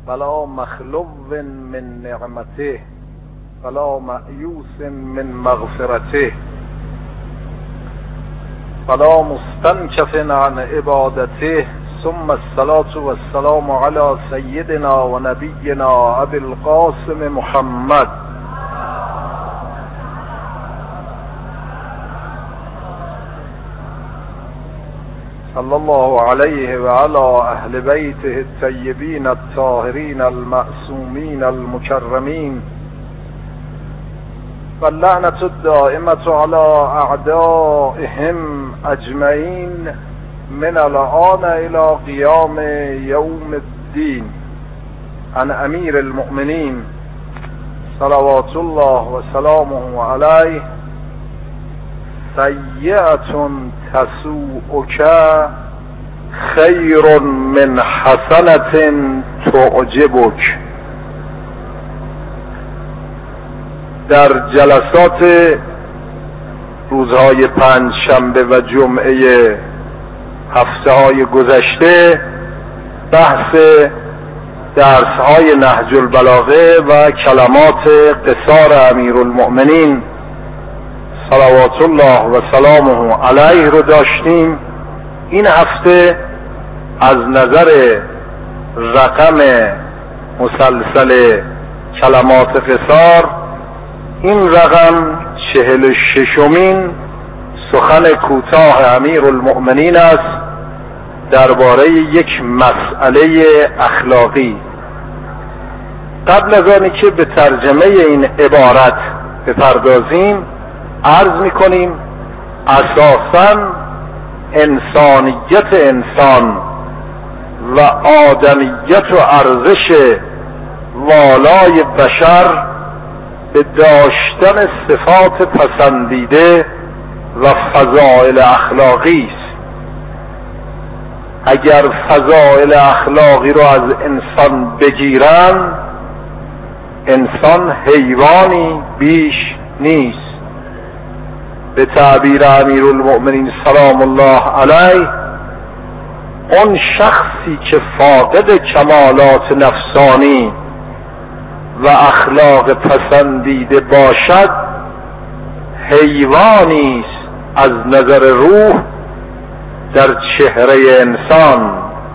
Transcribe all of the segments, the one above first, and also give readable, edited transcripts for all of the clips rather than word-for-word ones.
ولا مخلو من نعمته ولا مأیوس من مغفرته ولا مستنكف عن عبادته. ثم الصلاة والسلام على سيدنا ونبينا أبي القاسم محمد صلى الله عليه وعلى أهل بيته الطيبين الطاهرين المعصومين المكرمين، واللعنة الدائمة على أعدائهم أجمعين من الآن إلى قيام يوم الدين. عن أمير المؤمنين صلوات الله وسلامه عليه: سيئة تسوءك خير من حسنة تعجبك. در جلسات روزهای پنج شنبه و جمعه هفته‌های گذشته بحث درس‌های نهج البلاغه و کلمات قصار امیرالمؤمنین صلوات الله و سلامه علیه رو داشتیم. این هفته از نظر رقم مسلسل کلمات قصار این رقم 46مین سخن کوتاه امیرالمؤمنین است درباره یک مسئله اخلاقی. قبل از آنی که به ترجمه این عبارت بپردازیم عرض میکنیم اساساً انسانیت انسان و آدمیت و ارزش والای بشر به داشتن صفات پسندیده و فضائل اخلاقی است. اگر فضائل اخلاقی رو از انسان بگیرن، انسان حیوانی بیش نیست. به تعبیر امیرالمؤمنین سلام الله علیه، اون شخصی که فاقد کمالات نفسانی و اخلاق پسندیده باشد حیوانی است از نظر روح در چهره انسان.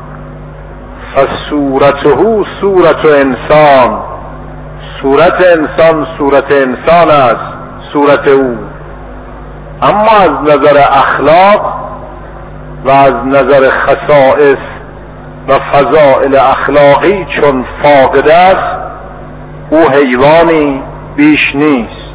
فصورته صورت انسان، صورت انسان صورت انسان است، صورت او. اما از نظر اخلاق و از نظر خصائص و فضائل اخلاقی چون فاقد است، او حیوانی بیش نیست.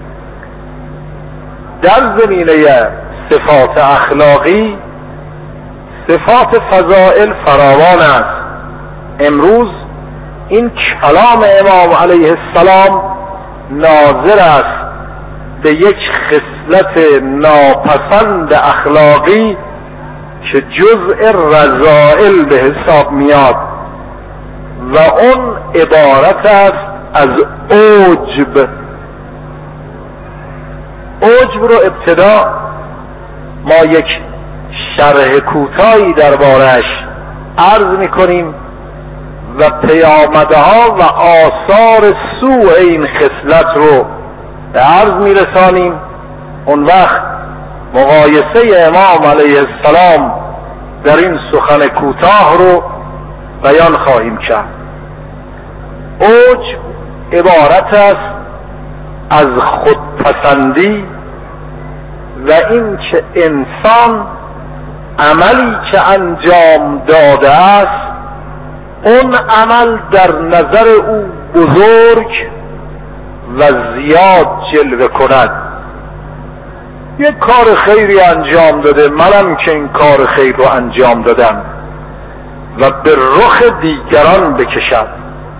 در زمینه صفات اخلاقی صفات فضائل فراوان است. امروز این کلام امام علیه السلام ناظر است به یک خصلت ناپسند اخلاقی که جزء رذائل به حساب میاد و اون عبارت است از عجب. عجب رو ابتدا ما یک شرح کوتاهی دربارش عرض میکنیم و پیامدها و آثار سوء این خصلت رو به عرض میرسانیم. اون وقت مقایسه امام علیه السلام در این سخن کوتاه رو بیان خواهیم کرد. عجب عبارت است از خودپسندی و این که انسان عملی که انجام داده است اون عمل در نظر او بزرگ و زیاد جلوه کند. یک کار خیری انجام داده، منم که این کار خیر رو انجام دادم، و به رخ دیگران بکشد.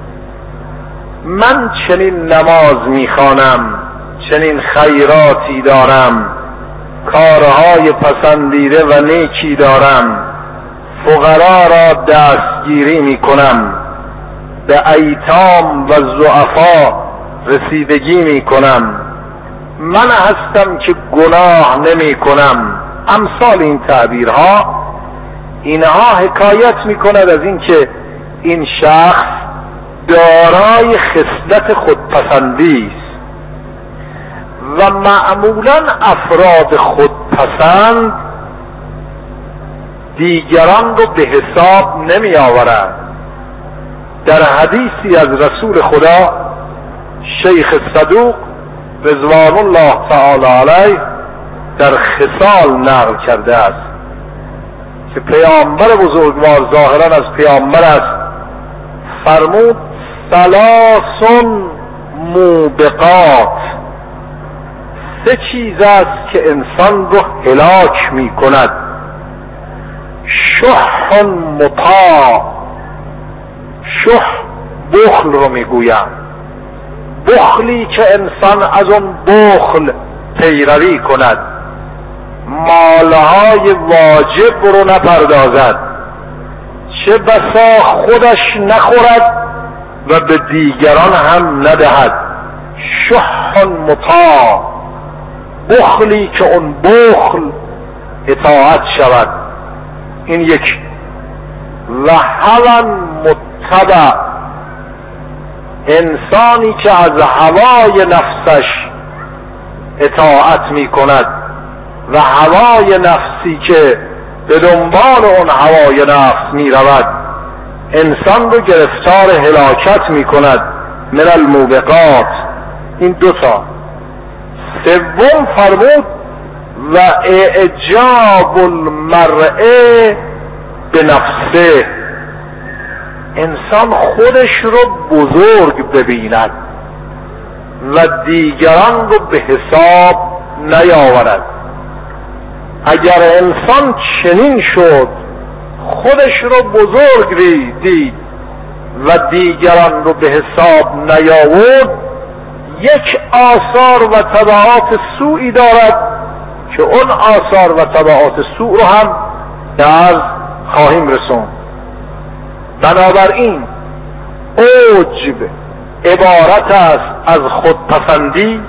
من چنین نماز میخوانم، چنین خیراتی دارم، کارهای پسندیده و نیکی دارم، فقرا را دستگیری میکنم، به ایتام و ضعفا رسیدگی میکنم، من هستم که گناه نمی کنم. امثال این تعبیرها، اینها حکایت می کند از این که این شخص دارای خصلت خودپسندی است و معمولا افراد خودپسند دیگران رو به حساب نمی آورند. در حدیثی از رسول خدا شیخ صدوق رضوان الله تعالی علیه در خصال نقل کرده است که پیامبر بزرگوار ظاهرا از پیامبر است، فرمود ثلاث موبقات، سه چیز است که انسان رو هلاک می کند. شح مطاع، شح بخل رو میگویم، بخلی که انسان از اون بخل پیروی کند، مالهای واجب رو نپردازد، چه بسا خودش نخورد و به دیگران هم ندهد. شح مطاع، بخلی که اون بخل اطاعت شود. این یک. و هوى متبع، انسانی که از هوای نفسش اطاعت می کند و هوای نفسی که به دنبال اون هوای نفس می رود انسان رو گرفتار هلاکت می کند. من الموبقات. این دوتا. سوم فرمود و اعجاب المرء به نفسه، انسان خودش رو بزرگ ببیند و دیگران رو به حساب نیاورد. اگر انسان چنین شد، خودش رو بزرگ دید و دیگران رو به حساب نیاورد، یک آثار و تبعات سوئی دارد که اون آثار و تبعات سوء رو هم در خواهیم رسوند. بنابراین عجب عبارت است از خودپسندی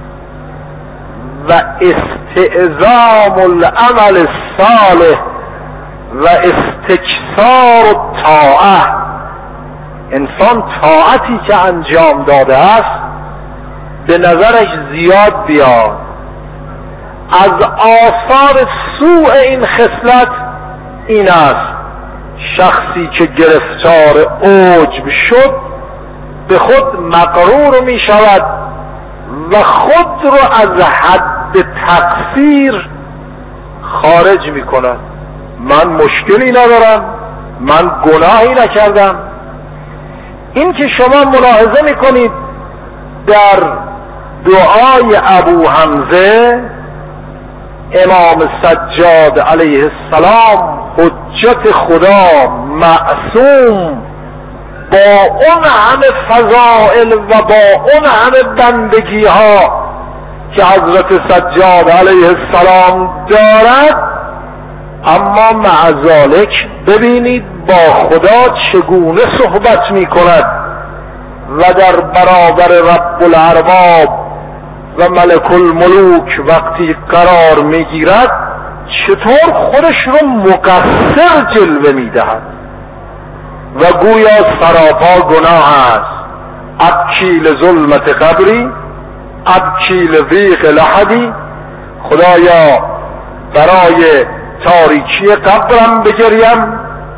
و استعظام العمل الصالح و استکثار الطاعه. انسان طاعتی که انجام داده است به نظرش زیاد بیاد. از آثار سوء این خصلت این است شخصی که گرفتار عجب شد به خود مغرور می شود و خود رو از حد تقصیر خارج می کند. من مشکلی ندارم، من گناهی نکردم. این که شما ملاحظه می کنید در دعای ابو حمزه امام سجاد علیه السلام حجت خدا معصوم با اون همه فضائل و با اون همه بندگی ها که حضرت سجاد علیه السلام دارد، اما مع ذالک ببینید با خدا چگونه صحبت می کند و در برابر رب الارباب و ملک الملوک وقتی قرار می گیرد چطور خودش رو مقصر جلوه می دهد و گویا سراپا گناه است. ابکی لظلمت قبری، ابکی لضیق لحدی، خدایا برای تاریکی قبرم بگریم،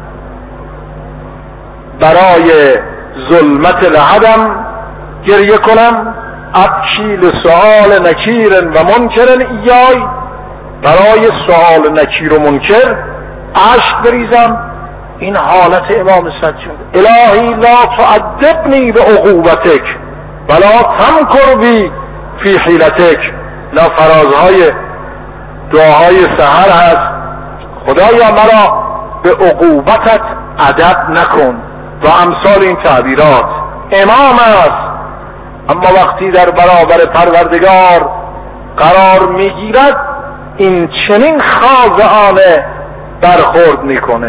برای ظلمت لحدم گریه کنم. ابکی لسؤال نکیر و منکر ایای، برای سؤال نکیر و منکر اشک بریزم. این حالت امام سجاد. الهی لا تعذبنی به عقوبتک ولا تمکر بی فی حیلتک. لا فرازهای دعاهای سحر هست. خدایا مرا به عقوبتت ادب نکن و امثال این تعبیرات. امام است اما وقتی در برابر پروردگار قرار میگیرد این چنین خاضعانه برخورد میکنه،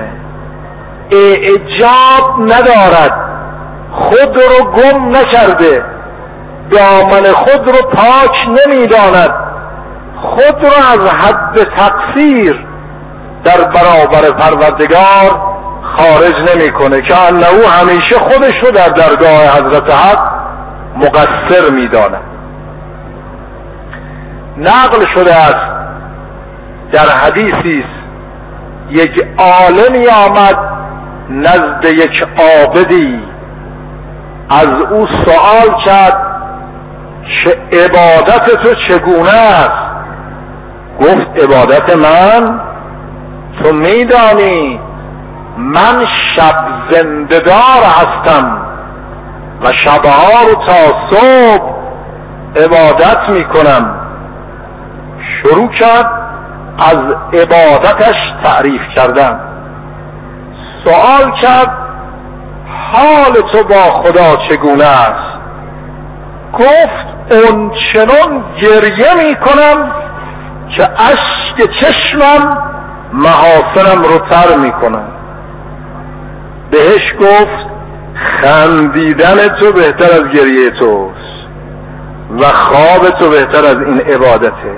اعجاب ندارد، خود رو گم نکرده، دامن خود رو پاک نمیداند، خود رو از حد تقصیر در برابر پروردگار خارج نمیکنه که انه همیشه خودش رو در درگاه حضرت حق مقصر میداند. نقل شده است در حدیثی است یک عالمی آمد نزد یک عابدی، از او سوال کرد که عبادت تو چگونه است؟ گفت عبادت من تو میدانی من شب زنده‌دار هستم و شبها رو تا صبح عبادت میکنم. شروع کرد از عبادتش تعریف کردن. سوال کرد حال تو با خدا چگونه است؟ گفت اون چنان گریه میکنم که اشک چشمم محاسنم رو تر میکنم. بهش گفت خندیدن تو بهتر از گریه توست و خواب تو بهتر از این عبادته.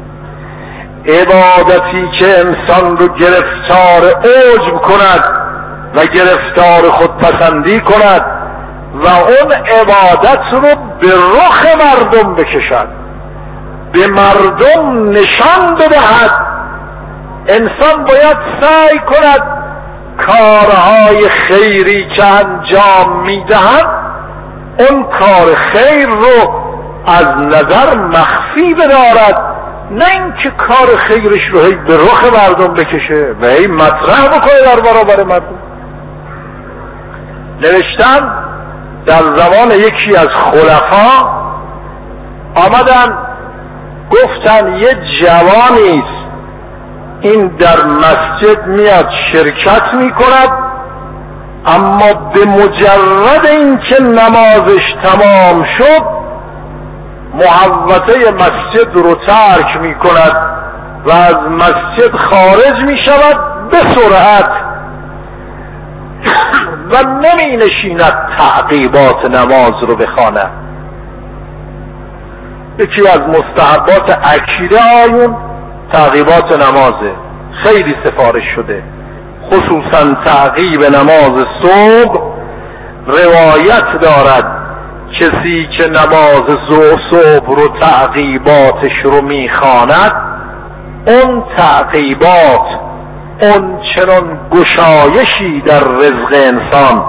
عبادتی که انسان رو گرفتار عجب کند و گرفتار خودپسندی کند و اون عبادت رو به رخ مردم بکشد، به مردم نشان بدهد. انسان باید سعی کند کارهای خیری که انجام میدهد اون کار خیر رو از نظر مخفی بدارد، نه اینکه کار خیرش رو هی به رخ مردم بکشه و هی مطرح بکنه در برابر مردم. نوشتن در زمان یکی از خلفا آمدن گفتن یه جوانی است این در مسجد میاد شرکت میکند، اما به مجرد اینکه نمازش تمام شد محوطه مسجد رو ترک میکند و از مسجد خارج میشود به سرعت و نمی نشیند تعقیبات نماز رو بخواند. یکی از مستحبات اکیده آیون تعقیبات نمازه، خیلی سفارش شده، خصوصا تعقیب نماز صبح. روایت دارد کسی که نماز صبح رو تعقیباتش رو میخواند اون تعقیبات اون چنان گشایشی در رزق انسان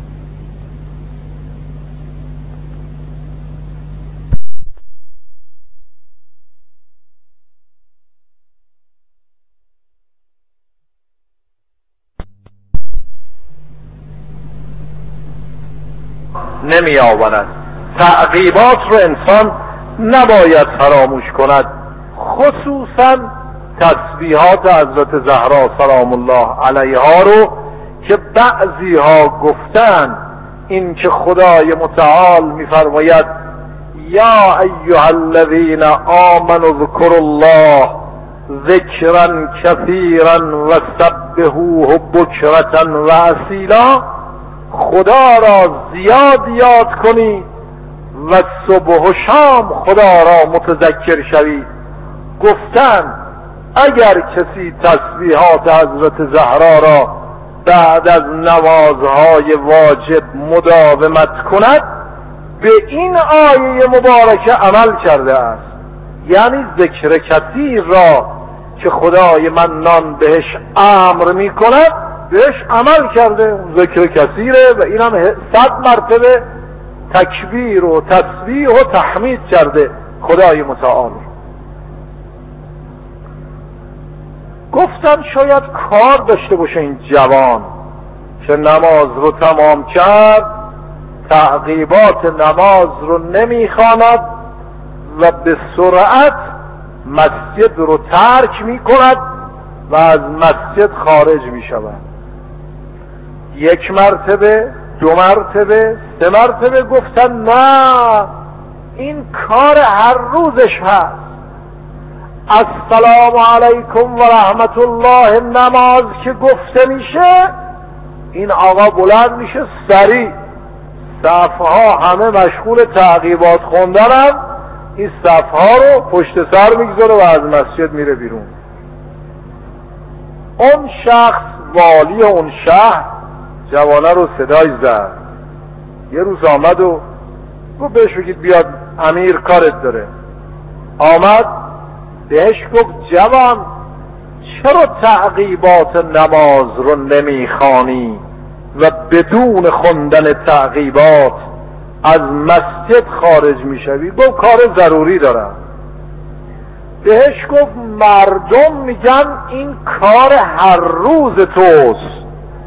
نمی آورد. تعقیبات رو انسان نباید فراموش کند، خصوصا تسبیحات حضرت زهرا سلام الله علیها رو که بعضی ها گفتن این که خدای متعال میفرماید یا ایها الذین آمنوا اذکروا الله ذکرا کثیرا و سبحوه بکرة و اصیلا، خدا را زیاد یاد کنی و صبح و شام خدا را متذکر شوی. گفتن اگر کسی تسبیحات حضرت زهرا را بعد از نمازهای واجب مداومت کند به این آیه مبارکه عمل کرده است، یعنی ذکر کثیر را که خدای منان بهش امر می کند بهش عمل کرده، ذکر کثیره و این هم 100 مرتبه تکبیر و تسبیح و تحمید کرده خدای متعال. گفتن شاید کار داشته باشه این جوان که نماز رو تمام کرد، تعقیبات نماز رو نمیخواند و به سرعت مسجد رو ترک میکند و از مسجد خارج میشود. 1 مرتبه، 2 مرتبه، 3 مرتبه گفتن نه این کار هر روزش هست. السلام علیکم و رحمت الله نماز که گفته میشه این آقا بلند میشه سریع، صفها همه مشغول تعقیبات خوندنم، این صفها رو پشت سر میگذاره و از مسجد میره بیرون. اون شخص والی اون شهر جوانه رو صدای زد. یه روز آمد و گفت بهش بگید بیاد امیر کارت داره. آمد بهش گفت جوان چرا تعقیبات نماز رو نمیخوانی و بدون خوندن تعقیبات از مسجد خارج میشوی؟ گفت کار ضروری دارم. بهش گفت مردم میگن این کار هر روز توست،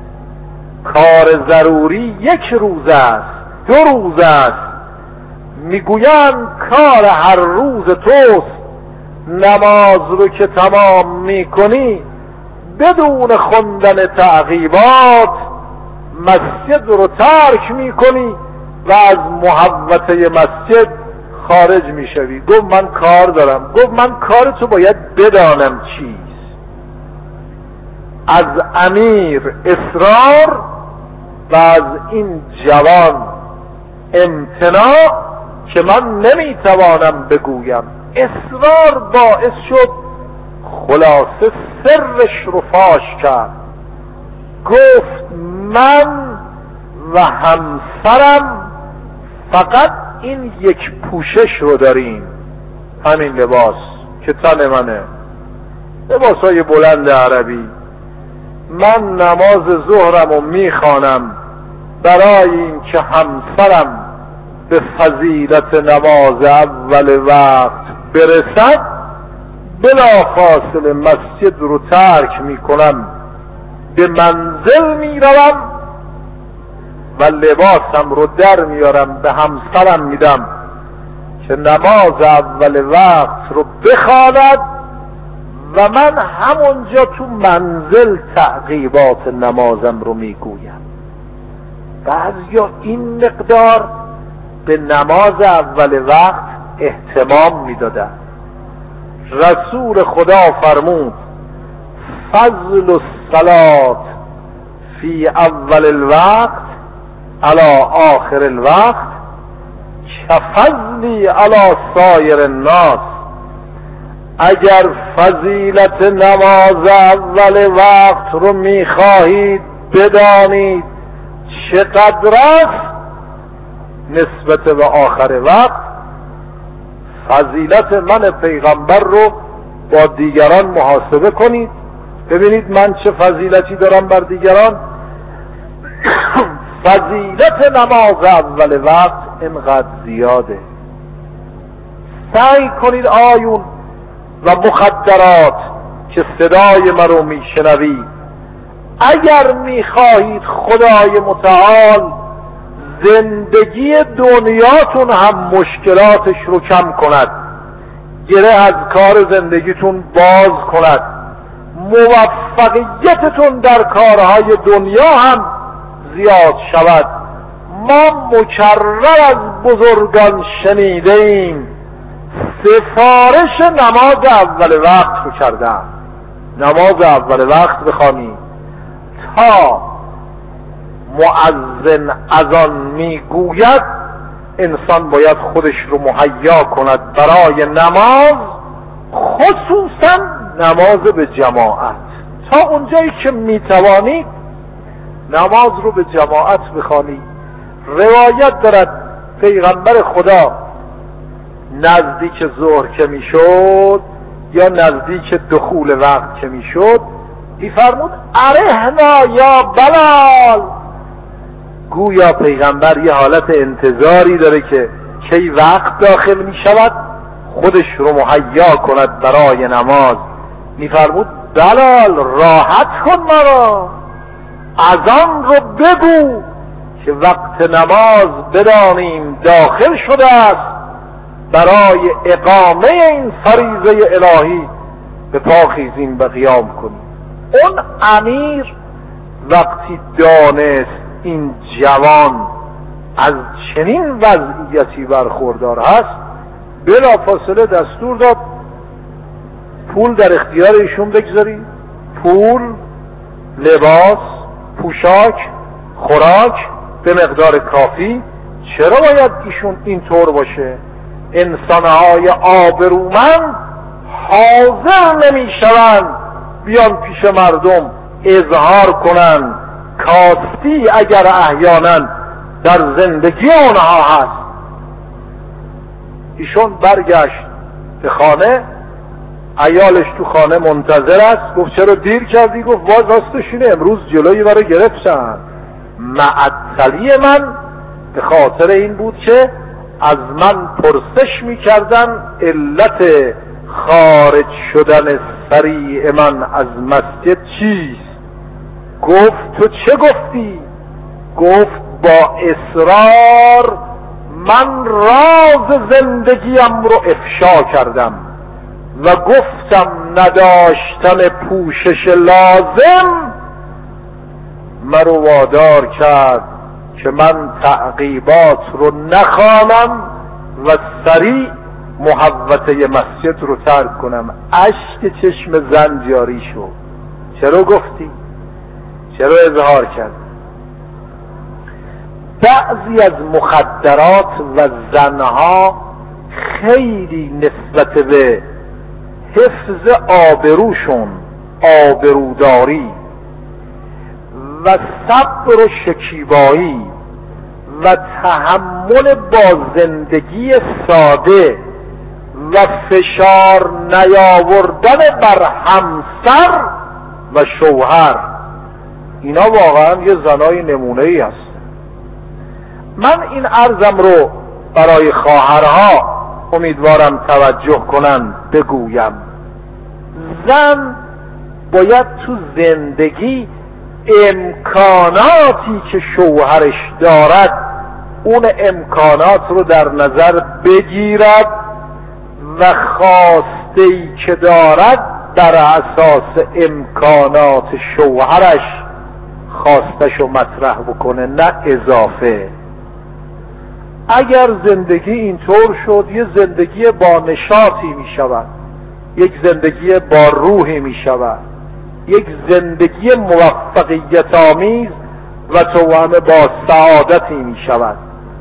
کار ضروری یک روز است، 2 روز است. میگویند کار هر روز توست، نماز رو که تمام میکنی بدون خوندن تعقیبات مسجد رو ترک میکنی و از محوطه مسجد خارج میشوی. گفت من کار دارم. گفت من کار تو باید بدانم چیست. از امیر اصرار و از این جوان امتناع که من نمیتوانم بگویم، اصرار باعث شد خلاصه سرش رو فاش کرد. گفت من و همسرم فقط این یک پوشش رو داریم، همین لباس که تن منه، لباسای بلند عربی. من نماز ظهرم رو میخوانم برای این که همسرم به فضیلت نماز اول وقت برسد، بلافاصله مسجد رو ترک میکنم، به منزل میروم و لباسم رو در میارم به همسرم میدم که نماز اول وقت رو بخواند و من همونجا تو منزل تعقیبات نمازم رو میگویم. بعضیا این مقدار به نماز اول وقت اهتمام میدادن. رسول خدا فرمود فضل الصلاة فی اول الوقت علی آخر الوقت کفضلی علی سایر الناس. اگر فضیلت نماز اول وقت رو میخواهید بدانید چقدر است نسبت به آخر وقت، فضیلت من پیغمبر رو با دیگران محاسبه کنید، ببینید من چه فضیلتی دارم بر دیگران. فضیلت نماز اول وقت اینقدر زیاده. سعی کنید آیون و مخدرات که صدای من رو میشنوید، اگر میخواهید خدای متعال زندگی دنیاتون هم مشکلاتش رو کم کند، گره از کار زندگیتون باز کند، موفقیتتون در کارهای دنیا هم زیاد شود. ما مکرر از بزرگان شنیده ایم سفارش نماز اول وقت رو کردن. نماز اول وقت بخوانید تا مؤذن اذان میگوید انسان باید خودش رو مهیا کند برای نماز، خصوصا نماز به جماعت. تا اونجایی که میتوانید نماز رو به جماعت بخوانید. روایت دارد پیغمبر خدا نزدیک ظهر که میشد یا نزدیک دخول وقت که میشد میفرمود ارحنا یا بلال. گویا پیغمبر یه حالت انتظاری داره که کی وقت داخل میشود خودش رو مهیا کند برای نماز. میفرمود بلال راحت کن مرا، اذان رو بگو که وقت نماز بدانیم داخل شده است، برای اقامه این فریضه الهی به پا خیزیم و قیام کنیم. اون امیر وقتی دانست این جوان از چنین وضعیتی برخوردار هست، بلافاصله دستور داد پول در اختیار ایشون بگذارید، پول، لباس، پوشاک، خوراک به مقدار کافی. چرا باید ایشون اینطور باشه؟ انسانهای آبرومند حاضر نمی شوند بیان پیش مردم اظهار کنند کاستی اگر احیانا در زندگی آنها هست. ایشون برگشت به خانه، عیالش تو خانه منتظر است. گفت چرا دیر کردی؟ گفت واز راستش اینه امروز جلوی مرا گرفتن. معطلی من به خاطر این بود که از من پرسش میکردن علت خارج شدن سریع من از مسجد چیست؟ گفت تو چه گفتی؟ گفت با اصرار من راز زندگیم رو افشا کردم و گفتم نداشتن پوشش لازم مرا وادار کرد که من تعقیبات رو نخوانم و سریع محوطه مسجد رو ترک کنم. اشک چشم زن جاری شد. چرا گفتی؟ چرا اظهار کرد؟ بعضی از مخدرات و زنها خیلی نسبت به حفظ آبروشون، آبروداری و صبر و شکیبایی و تحمل با زندگی ساده و فشار نیاوردن بر همسر و شوهر، اینا واقعا یه زنای نمونه‌ای هست. من این عرضم رو برای خواهرها امیدوارم توجه کنن بگویم. زن باید تو زندگی امکاناتی که شوهرش دارد اون امکانات رو در نظر بگیرد و خواسته‌ای که دارد در اساس امکانات شوهرش خواستش رو مطرح بکنه، نه اضافه. اگر زندگی اینطور شد یه زندگی با نشاطی می شود، یک زندگی با روحی می شود، یک زندگی موفقیت آمیز و توأم با سعادتی می شود.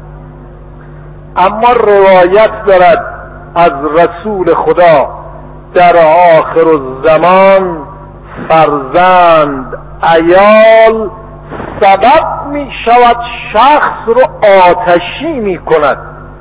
اما روایت دارد از رسول خدا در آخر الزمان فرزند عیال سبب می شود شخص رو آتشی می کند.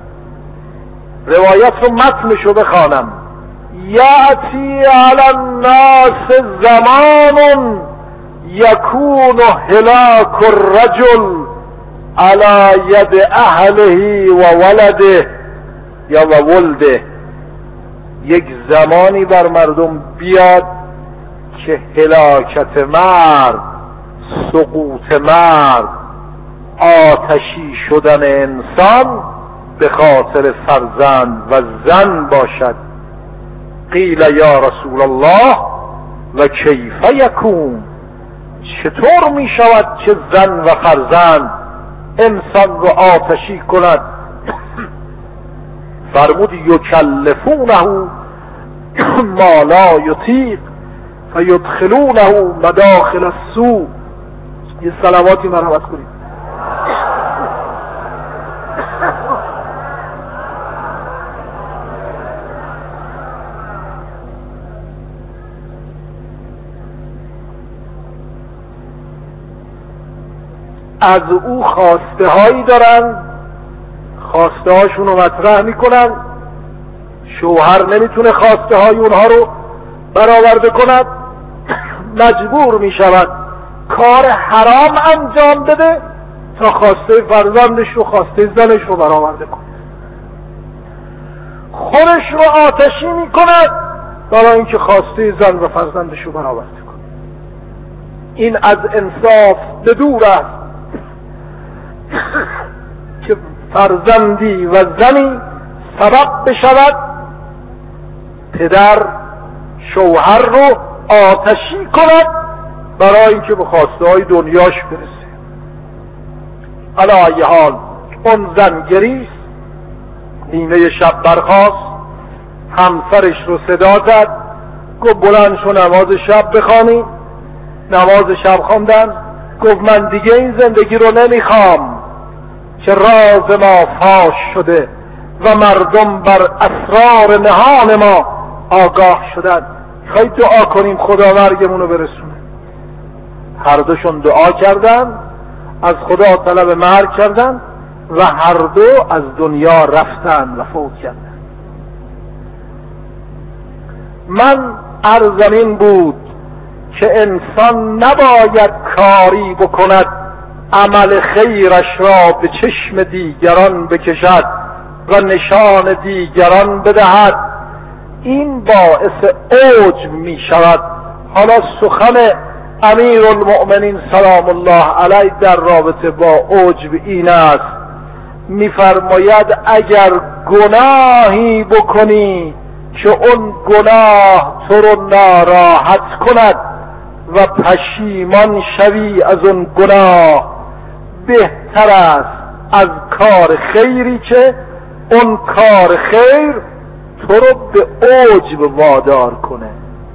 روایت رو متنش رو بخوانم. یأتی علی الناس زمان یکون هلاک الرجل علی ید اهله و ولده یا و ولده. یک زمانی بر مردم بیاد که هلاکت مرد، سقوط مرد، آتشی شدن انسان به خاطر فرزند و زن باشد. قیل یا رسول الله و کیف یکون، چطور می شود که زن و فرزند انسان رو آتشی کند؟ فرمود یکلفونه ما لا یطیق فیدخلونه مداخل السوء. یه صلواتی مرحمت کنید. از او خواسته هایی دارن، خواسته هاشون رو مطرح میکنن. شوهر نمیتونه خواسته های اونها رو برآورده کند، مجبور میشود کار حرام انجام بده تا خواسته فرزندش رو، خواسته زنش رو برآورده کنه. خودش رو آتشی میکند برای اینکه خواسته زن و فرزندش رو برآورده کنه. این از انصاف به دور است که فرزندی و زنی سبب بشود پدر شوهر رو آتشی کند برای اینکه به خواسته های دنیاش برسه. علی ای حال اون زن گریست، نیمه شب برخاست، همسرش رو صدا زد، گفت بلند شو نماز شب بخوانی. نماز شب خواندن. گفت من دیگه این زندگی رو نمیخوام که راز ما فاش شده و مردم بر اسرار نهان ما آگاه شدن. خواهید دعا کنیم خدا مرگمون رو برسونه. هر دوشون دعا کردن، از خدا طلب مرگ کردن و هر دو از دنیا رفتن و فوت کردن. من عرضم این بود که انسان نباید کاری بکند عمل خیرش را به چشم دیگران بکشد و نشان دیگران بدهد، این باعث عجب می شود. حالا سخن امیرالمؤمنین سلام الله علیه در رابطه با عجب این است، میفرماید اگر گناهی بکنی که اون گناه تو رو ناراحت کند و پشیمان شوی از اون گناه، بهتر است از کار خیری که اون کار خیر تو رو به عجب وادار کنه.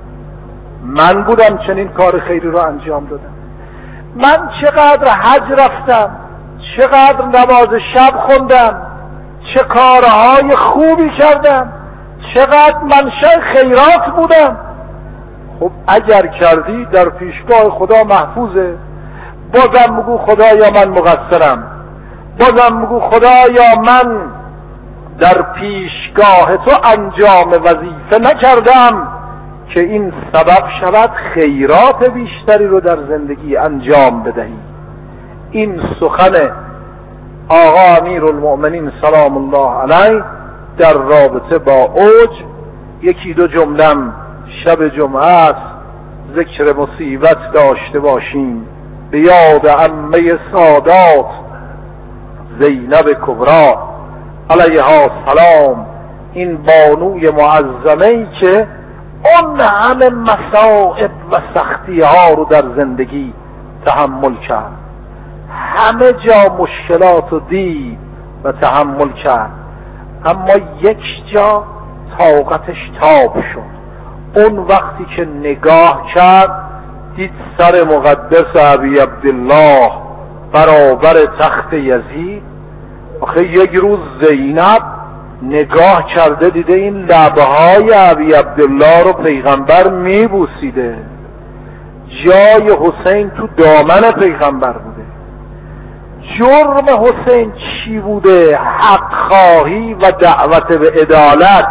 من بودم چنین کار خیری رو انجام دادم. من چقدر حج رفتم، چقدر نماز شب خوندم، چه کارهای خوبی کردم، چقدر منشأ خیرات بودم. خب اگر کردی در پیشگاه خدا محفوظه. بازم بگو خدایا من مقصرم، بازم بگو خدایا من در پیشگاه تو انجام وظیفه نکردم که این سبب شود خیرات بیشتری رو در زندگی انجام بدهی. این سخن آقا امیرالمؤمنین سلام الله علیه در رابطه با عجب. یکی دو جملم شب جمعه است ذکر مصیبت داشته باشیم به یاد عمه سادات زینب کبری علیها السلام، این بانوی معظمه‌ای که اون همه مصائب و سختی ها رو در زندگی تحمل کرد، همه جا مشکلات رو دید و تحمل کرد، اما یک جا طاقتش تاب شد. اون وقتی که نگاه کرد دید سر مقدس ابی عبدالله برابر تخت یزید. آخه یک روز زینب نگاه کرده دیده این لبهای ابی عبدالله رو پیغمبر میبوسیده، جای حسین تو دامن پیغمبر بوده. جرم حسین چی بوده؟ حق خواهی و دعوت به عدالت.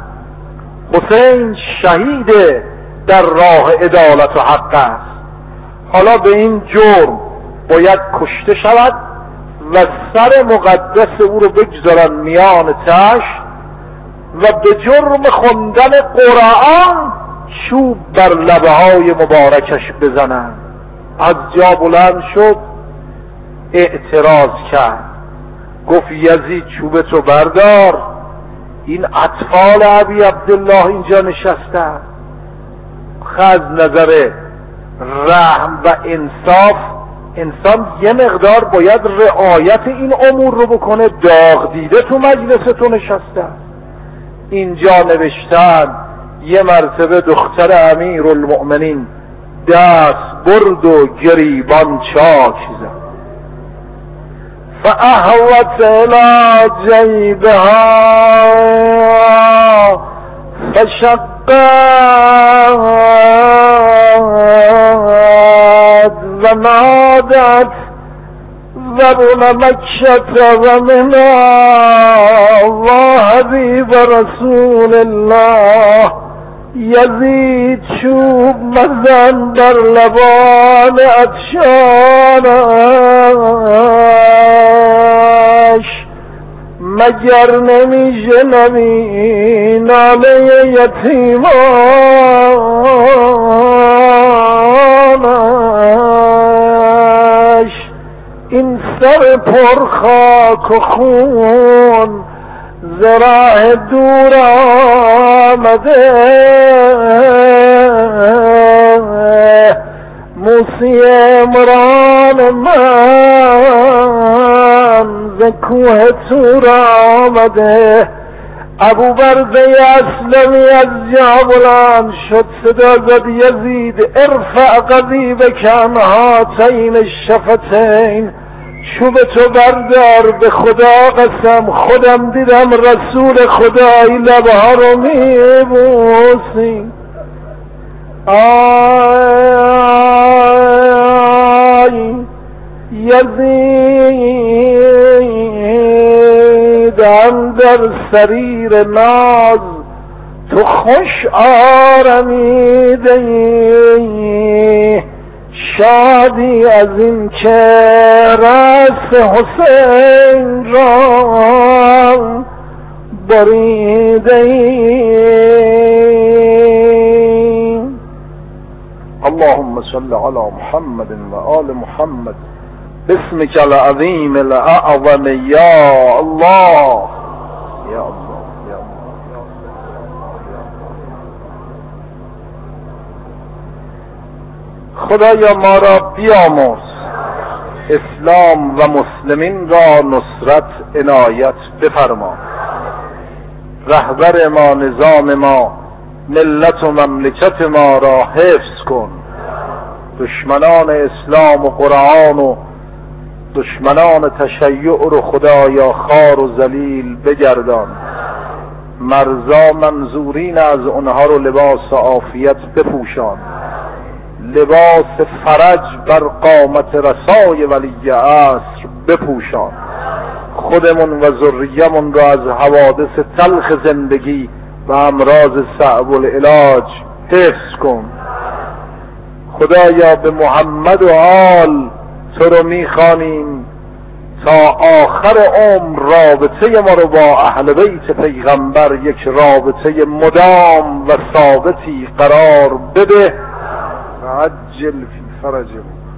حسین شهید در راه عدالت و حق است. حالا به این جرم باید کشته شود و سر مقدس او رو بگذارن میان تشت و به جرم خوندن قرآن چوب بر لبه های مبارکش بزنن. از جا بلند شد، اعتراض کرد، گفت یزید چوب تو بردار، این اطفال ابی عبدالله اینجا نشستن. از نظر رحم و انصاف انسان یه مقدار باید رعایت این امور رو بکنه. داغ دیده تو مجلس تو نشستن. اینجا نوشتن یه مرتبه دختر امیرالمؤمنین دست برد و گریبان چاک زد، فاهوت الى جیبها فشقت و نادت ابن مکة و منا و حبیب رسول الله، یزید چوب مزن بر لبان عطشانش، مگر نمی جنمی ناله یتیمانش. این سر پر خاک و خون ز راه دور آمده، موسی عمران من ز کوه طور آمده. ابو برزه اسلمی از جا بلند شد، صدا زد یزید ارفع قضیبک عن هاتین الشفتین، چوب تو بردار، به خدا قسم خودم دیدم رسول خدای لبها رو میبوسی. ای یزیدم در سریر ناز تو خوش آرمیده ای، شادی از این که راس حسین را بریده ای. اللهم صل علی محمد و آل محمد باسمك العظیم الاعظم یا الله یا الله یا الله. خدایا ما را بیامرز، اسلام و مسلمین را نصرت عنایت بفرما، رهبر ما، نظام ما، ملت و مملکت ما را حفظ کن، دشمنان اسلام و قرآن و دشمنان تشیع رو خدایا خار و ذلیل بگردان، مرزا منظورین از اونها رو لباس عافیت بپوشان، لباس فرج بر قامت رسای ولی عصر بپوشان، خودمون و ذریه‌مون را از حوادث تلخ زندگی و امراض صعب العلاج حفظ کن. خدایا به محمد و آل تو رو میخوانیم تا آخر عمر رابطه ما رو با اهل بیت پیغمبر یک رابطه مدام و ثابتی قرار بده. عجل فی فرجهم